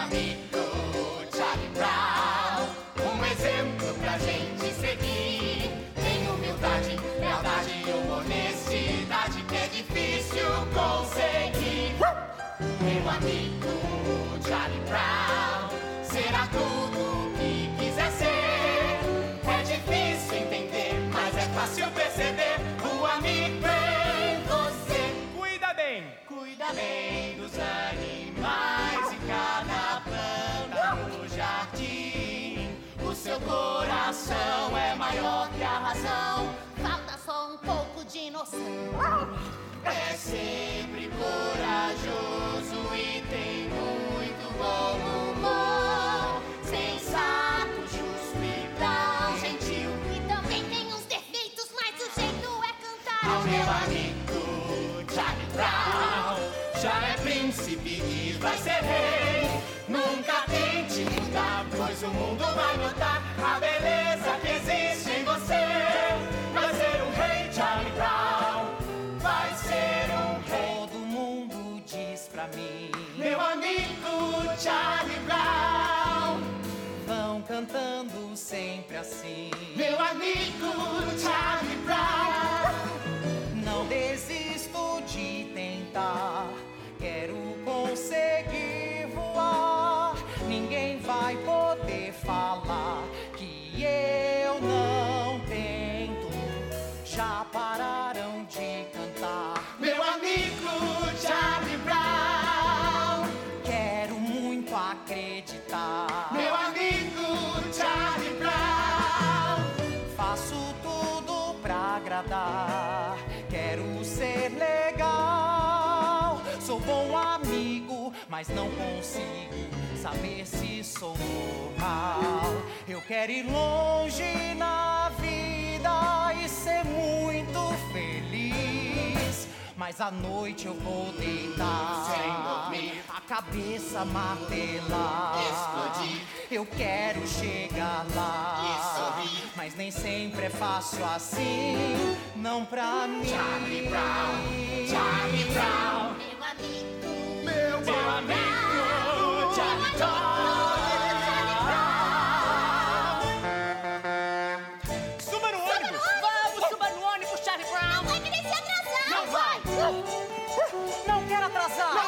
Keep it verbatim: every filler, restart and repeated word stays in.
amigo Charlie Brown, um exemplo pra gente seguir. Tem humildade, lealdade e uma honestidade que é difícil conseguir. Meu amigo Charlie Brown será tudo o que quiser ser. É difícil entender, mas é fácil perceber. O amigo em você. Cuida bem, cuida bem dos animais e cada planta no jardim. O seu coração é maior que a razão. Falta só um pouco de noção. É sempre corajoso e tem muito bom humor. Sensato, justo e tão gentil. E também tem uns defeitos, mas o jeito é cantar. Ao meu amigo Charlie Brown, já é príncipe e vai ser rei. Nunca tente mudar, pois o mundo vai notar a beleza que existe em você. Vai ser um rei, Charlie Brown. Vai ser um rei. Todo mundo diz pra mim, meu amigo Charlie Brown. Vão cantando sempre assim, meu amigo Charlie Brown. Não desisto de tentar, quero conseguir voar. Ninguém vai poder falar que eu não tento. Já pararam de cantar, meu amigo Charlie Brown. Quero muito acreditar, meu amigo Charlie Brown. Faço tudo pra agradar, quero ser legal. Sou bom amigo, mas não consigo saber se sou normal. Eu quero ir longe na vida e ser muito feliz, mas à noite eu vou deitar sem dormir, a cabeça martelar, explodir. Eu quero chegar lá e sorrir, mas nem sempre é fácil assim. Não pra mim. Charlie Brown, Charlie Brown, Meu amigo, meu, meu amigo Charlie Brown. suba no ônibus. vamos, suba no ônibus, Charlie Brown. Não vai querer se atrasar. Não vai. Não quero atrasar. Não